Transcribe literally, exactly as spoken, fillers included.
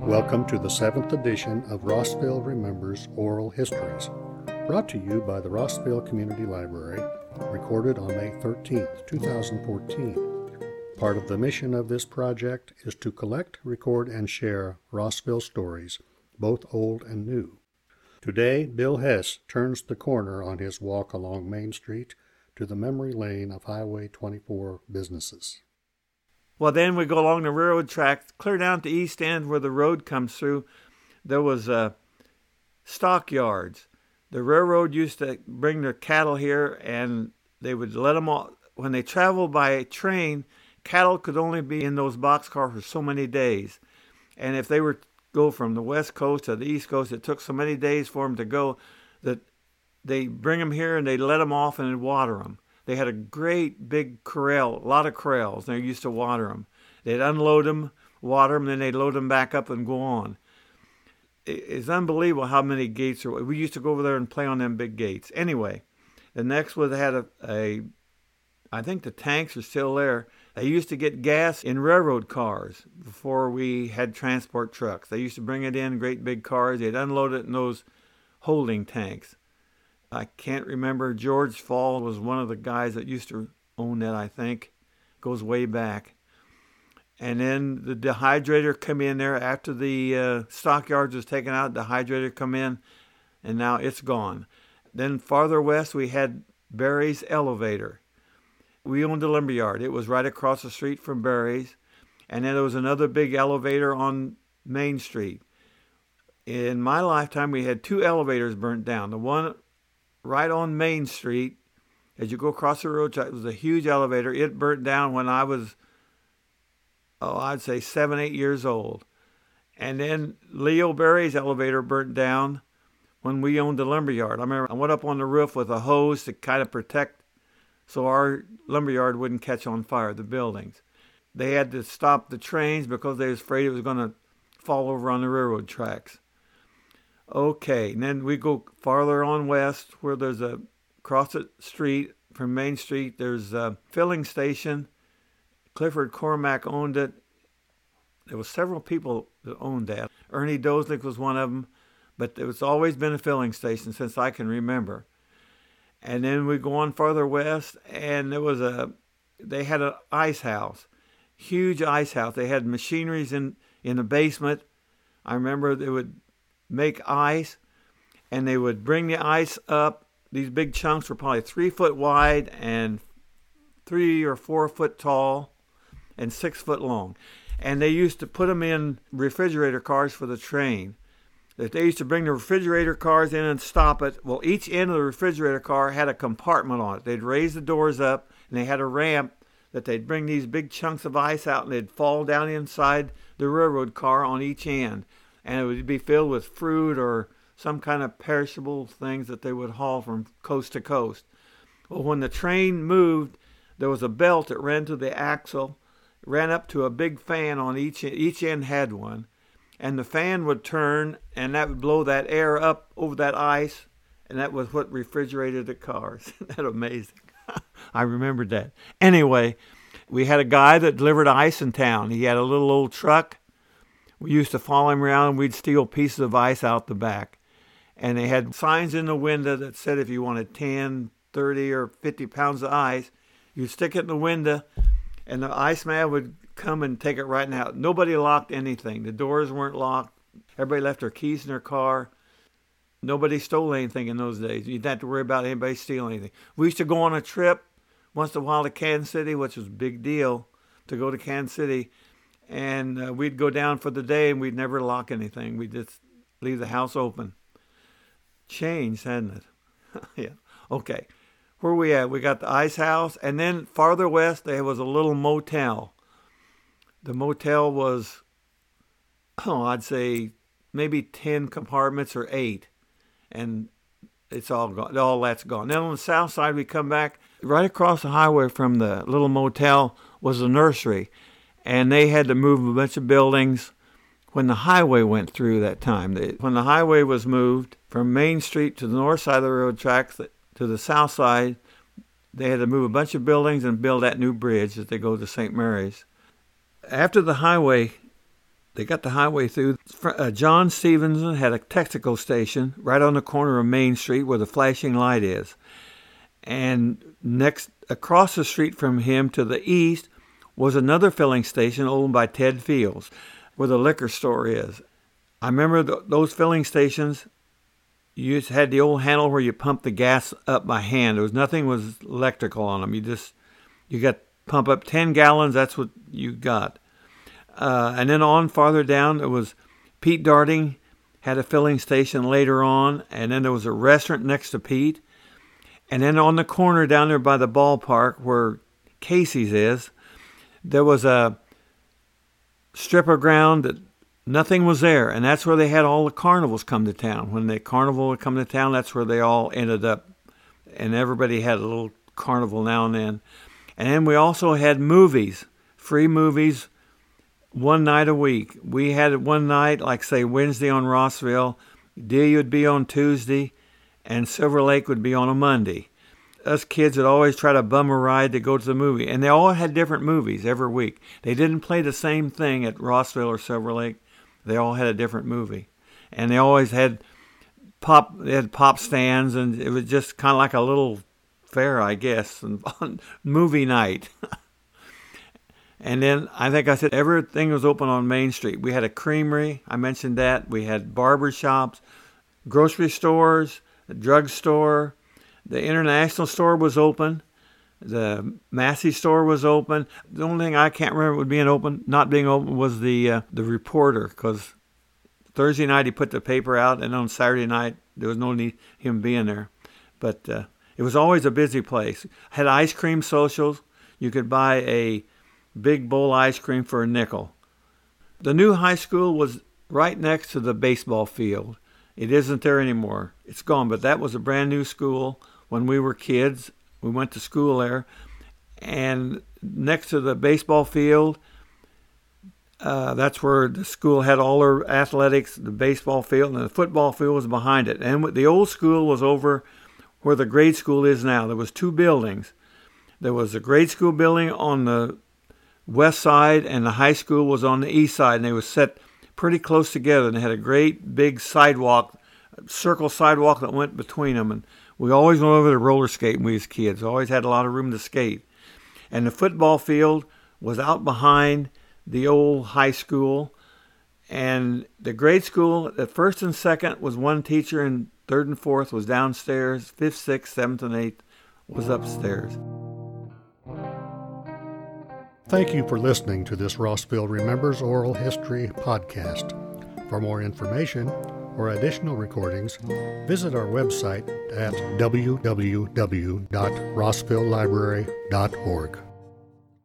Welcome to the seventh edition of Rossville Remembers Oral Histories, brought to you by the Rossville Community Library, recorded on May thirteenth, two thousand fourteen. Part of the mission of this project is to collect, record, and share Rossville stories, both old and new. Today, Bill Hess turns the corner on his walk along Main Street to the memory lane of Highway twenty-four businesses. Well, then we go along the railroad track, clear down to East End where the road comes through. There was uh, stockyards. The railroad used to bring their cattle here, and they would let them all. When they traveled by train, cattle could only be in those boxcars for so many days. And if they were to go from the west coast to the east coast, it took so many days for them to go that they bring them here and they let them off and they'd water them. They had a great big corral, a lot of corrals. And they used to water them. They'd unload them, water them, then they'd load them back up and go on. It's unbelievable how many gates there were. We used to go over there and play on them big gates. Anyway, the next was they had a, a, I think the tanks are still there. They used to get gas in railroad cars before we had transport trucks. They used to bring it in great big cars. They'd unload it in those holding tanks. I can't remember. George Fall was one of the guys that used to own that, I think. Goes way back. And then the dehydrator come in there after the uh, stockyards was taken out. The dehydrator come in, and now it's gone. Then farther west, we had Barry's Elevator. We owned a lumberyard. It was right across the street from Barry's. And then there was another big elevator on Main Street. In my lifetime, we had two elevators burnt down. The one right on Main Street, as you go across the road, it was a huge elevator. It burnt down when I was, oh, I'd say seven, eight years old. And then Leo Berry's elevator burnt down when we owned the lumberyard. I remember I went up on the roof with a hose to kind of protect so our lumberyard wouldn't catch on fire, the buildings. They had to stop the trains because they was afraid it was going to fall over on the railroad tracks. Okay, and then we go farther on west where there's a, across the street from Main Street, there's a filling station. Clifford Cormack owned it. There was several people that owned that. Ernie Doznick was one of them, but it's always been a filling station since I can remember. And then we go on farther west, and there was a, they had an ice house, huge ice house. They had machineries in, in the basement. I remember they would make ice, and they would bring the ice up. These big chunks were probably three foot wide and three or four foot tall and six foot long. And they used to put them in refrigerator cars for the train. They used to bring the refrigerator cars in and stop it. Well, each end of the refrigerator car had a compartment on it. They'd raise the doors up, and they had a ramp that they'd bring these big chunks of ice out, and they'd fall down inside the railroad car on each end. And it would be filled with fruit or some kind of perishable things that they would haul from coast to coast. Well, when the train moved, there was a belt that ran to the axle, ran up to a big fan on each each end had one, and the fan would turn, and that would blow that air up over that ice, and that was what refrigerated the cars. That's amazing. I remembered that. Anyway, we had a guy that delivered ice in town. He had a little old truck. We used to follow him around, and we'd steal pieces of ice out the back. And they had signs in the window that said if you wanted ten, thirty, or fifty pounds of ice, you'd stick it in the window, and the iceman would come and take it right now. Nobody locked anything. The doors weren't locked. Everybody left their keys in their car. Nobody stole anything in those days. You didn't have to worry about anybody stealing anything. We used to go on a trip once in a while to Kansas City, which was a big deal to go to Kansas City. And uh, we'd go down for the day, and we'd never lock anything. We'd just leave the house open. Changed, hadn't it? Yeah. Okay. Where we at? We got the ice house, and then farther west, there was a little motel. The motel was, oh, I'd say maybe ten compartments or eight, and it's all gone. All that's gone. Then on the south side, we come back. Right across the highway from the little motel was a nursery. And they had to move a bunch of buildings when the highway went through that time. When the highway was moved from Main Street to the north side of the railroad tracks to the south side, they had to move a bunch of buildings and build that new bridge as they go to Saint Mary's. After the highway they got the highway through. Uh, John Stevenson had a Texaco station right on the corner of Main Street where the flashing light is. And next, across the street from him to the east was another filling station owned by Ted Fields, where the liquor store is. I remember th- those filling stations, you just had the old handle where you pumped the gas up by hand. There was nothing was electrical on them. You just, you got pump up ten gallons, that's what you got. Uh, and then on farther down, there was Pete Darting had a filling station later on, and then there was a restaurant next to Pete. And then on the corner down there by the ballpark where Casey's is, there was a strip of ground that nothing was there, and that's where they had all the carnivals come to town. When the carnival would come to town, that's where they all ended up, and everybody had a little carnival now and then. And then we also had movies, free movies, one night a week. We had it one night, like say Wednesday on Rossville, Delia would be on Tuesday, and Silver Lake would be on a Monday. Us kids would always try to bum a ride to go to the movie, and they all had different movies every week. They didn't play the same thing at Rossville or Silver Lake. They all had a different movie, and they always had pop. They had pop stands, and it was just kind of like a little fair, I guess, and movie night. And then I think I said everything was open on Main Street. We had a creamery. I mentioned that. We had barber shops, grocery stores, a drugstore. The International store was open. The Massey store was open. The only thing I can't remember would being open, not being open, was the uh, the Reporter, because Thursday night he put the paper out, and on Saturday night there was no need him being there. But uh, it was always a busy place. Had ice cream socials. You could buy a big bowl ice cream for a nickel. The new high school was right next to the baseball field. It isn't there anymore. It's gone, but that was a brand new school when we were kids. We went to school there. And next to the baseball field, uh, that's where the school had all their athletics, the baseball field, and the football field was behind it. And the old school was over where the grade school is now. There was two buildings. There was a grade school building on the west side, and the high school was on the east side, and they were set pretty close together, and they had a great big sidewalk, circle sidewalk that went between them. And we always went over to roller skate when we was kids. Always had a lot of room to skate. And the football field was out behind the old high school. And the grade school, at first and second was one teacher, and third and fourth was downstairs. Fifth, sixth, seventh, and eighth was upstairs. Thank you for listening to this Rossville Remembers Oral History podcast. For more information or additional recordings, visit our website at w w w dot rossville library dot org.